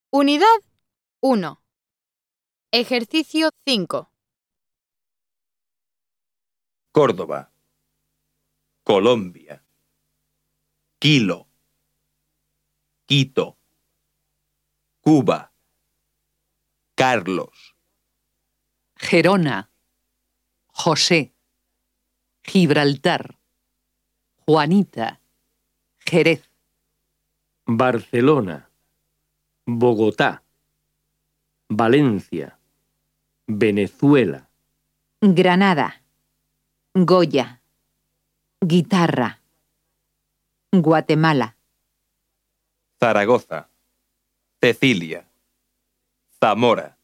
Unidad 1. Ejercicio 5. Córdoba, Colombia, Kilo, Quito, Cuba, Carlos, Gerona, José, Gibraltar, Juanita, Jerez. Barcelona, Bogotá, Valencia, Venezuela, Granada, Goya, Guitarra, Guatemala, Zaragoza, Cecilia, Zamora,